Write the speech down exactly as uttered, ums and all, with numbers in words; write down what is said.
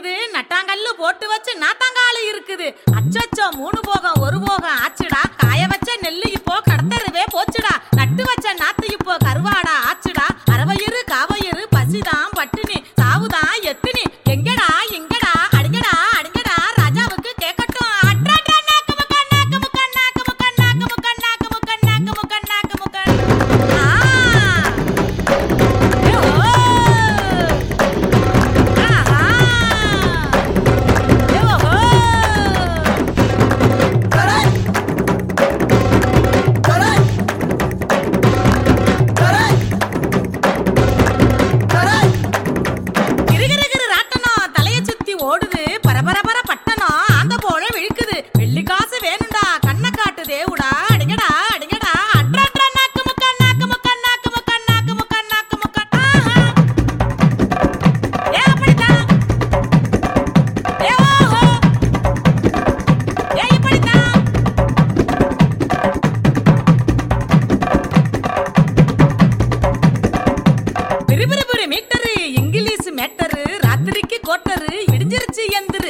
இருக்குது, நட்டாங்கல்லு போட்டு வச்சு நாத்தாங்காலு இருக்குது. அச்சச்சோ மூணு போகம் ஒரு போகம் ஆச்சுடா. காய வச்ச நெல்லு இப்போ கடத்தருவே போச்சுடா. நட்டு வச்ச நாத்து இப்போ கருவாடா ஆச்சுடா. அரவயிறு காவயிறு பசிதான் பட்டினி சாவுதான் எத்தினி. எங்கடா எங்கடா அடிங்கடா அடிங்கடா ராஜாவுக்கு கேட்கட்டும். இங்கிலீஷ் மேட்டரு ராத்திரிக்கு கோட்டரு இடிஞ்சிருச்சு எந்திரு.